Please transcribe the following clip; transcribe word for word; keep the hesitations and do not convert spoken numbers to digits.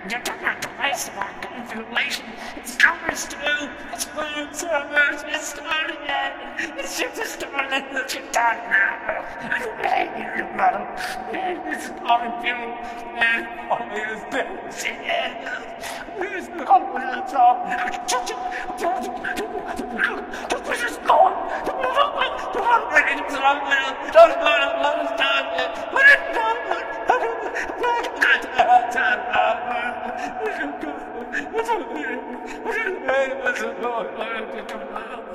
You're not the rest of our configuration. It's ours too. It's ours, ours. It's starting again. It's just starting. It's your time now. I'm laying in the metal. It's on you. And all these things. It's going to talk. Just go. Don't go to last time. Put it down. What's up? What's up?